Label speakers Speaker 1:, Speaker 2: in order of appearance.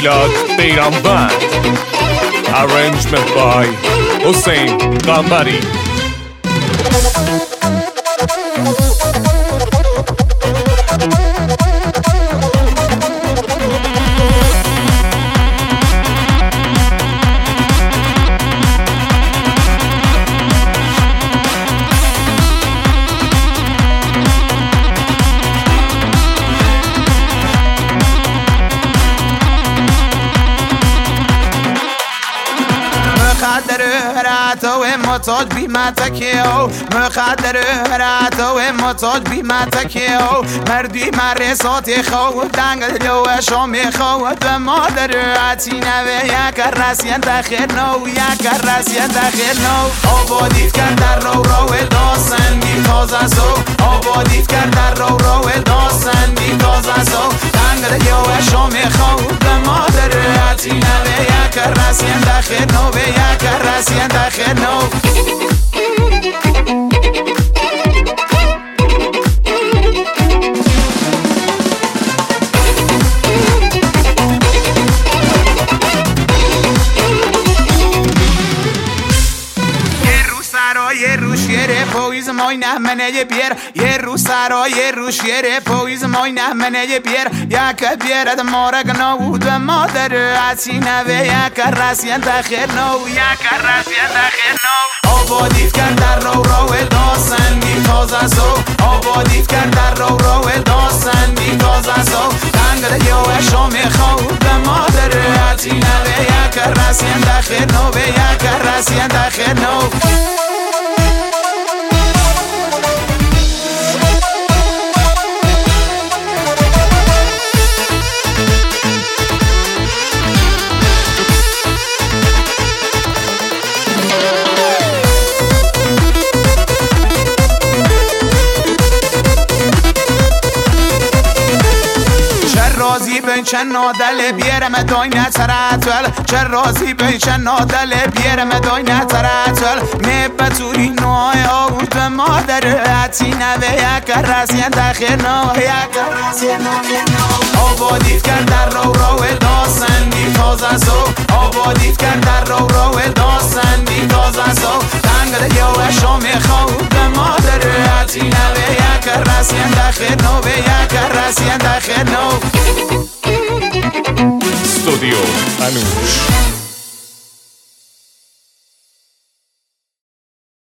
Speaker 1: میلاد بیرانوند. Arrangement by حسین قنبری.
Speaker 2: محتاج بی متکیو مخدر هراتو محتاج بی متکیو مردی مرسات خو دنگل جو شام خو به مادر عتینه و یک رسین داخل نو یک رسین داخل نو آبادیت کرد در رو داستنی تازه سو آبادیت کرد در رو داستنی تازه سو دنگل جو شام خو به مادر عتینه و یک رسین داخل نو و یک رسین داخل نو. یه روش یه پویز مای نمنه یه بیر یه رو سرا یه روش یه پویز مای نمنه یه بیر یک بیرد مارگ نود مادر عتینه و یک رسین داخل نو یک رسین داخل نو آبادیت کرد در رو داستنی تازه سو آبادیت کرد در رو داستنی تازه سو دنگل یو شام خود به مادر عتینه و یک رسین داخل نو و یک رسین داخل نو. راضی بین چه نادل بیرم داینه تراتول چه راضی بین چه نادل بیرم داینه تراتول میبتوری نوای آود مادر عتینه و یک رسین داخل نو یک رسین داخل نو آبادیت کرد در رو داستنی تازه سو آبادیت کرد در رو داستنی تازه سو دنگل یو شام خود به مادر عتینه و یک رسین داخل نو و یک رسین داخل نو.
Speaker 1: استودیو انوش.